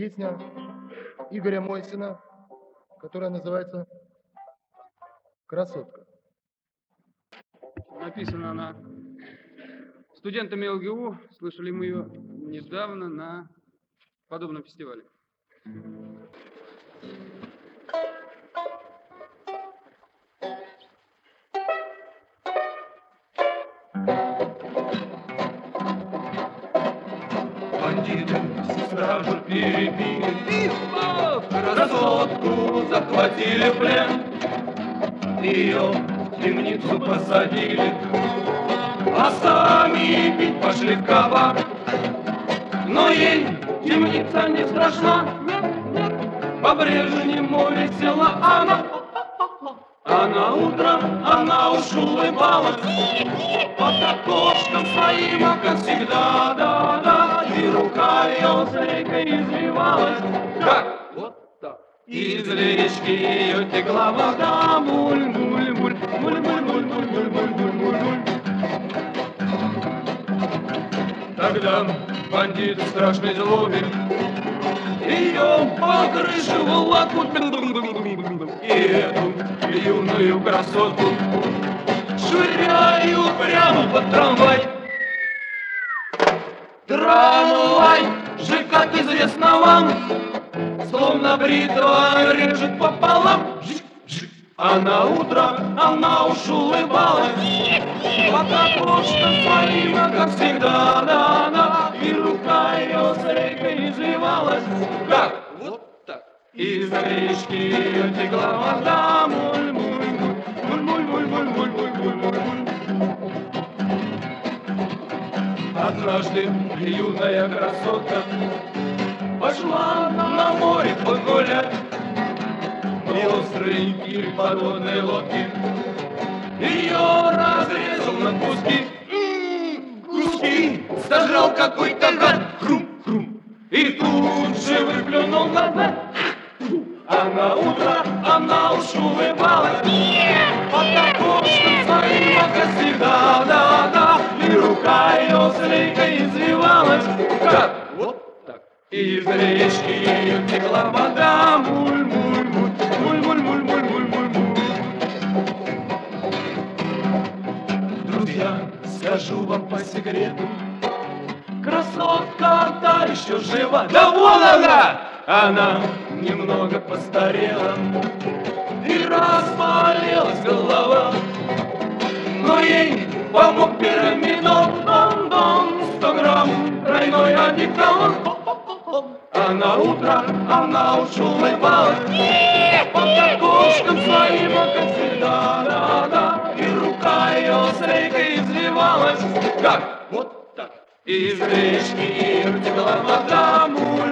песня Игоря Мосина, которая называется «Красотка». Написана она студентами ЛГУ. Слышали мы ее недавно на подобном фестивале. Бандиты стражу перебили, красотку захватили в плен, ее в темницу посадили, а сами пить пошли в кабак. Но ей темница не страшна, по-прежнему весела она. А на утро она уж улыбалась под окошком своим, как всегда, да-да. И рука ее зрейкой извивалась, как вот так. Из речки ее текла вода, муль-муль-муль, муль-муль-муль-муль-муль-муль-муль. Тогда бандит в страшной злобе ее по крыше волокут, и эту юную красотку швыряю прямо под трамвай. Трамвай же, как известно вам, словно бритва режет пополам. А на утро она уж улыбалась под окошком своим, как всегда, да-да. И рука ее с рейкой извивалась, как вот так. Из речки ее текла вода, муль-муль-муль, муль-муль-муль-муль-муль-муль-муль. Однажды юная красотка пошла на море погулять, и острый киль подводной лодки ее разрезал на куски. Куски сожрал какой-то гад, хрум-хрум, и тут же выплюнул назад. А на утро она уж улыбалась под окошком своим, как всегда, да-да. И рука ее с рейкой извивалась, как вот так. Из речки ее текла вода, муль-муль-муль, муль-муль-муль-муль-муль-муль. Друзья, скажу вам по секрету, красотка та еще жива. Да вон она! Она немного постарела и разболелась голова, но ей помог пирамидон, дон-дон, 100 грамм тройной одеколон. А на утро она уж улыбалась под окошком своим, как всегда, да-да. И рука ее с рейкой извивалась, как вот так. Из речки ее текла вода, муль.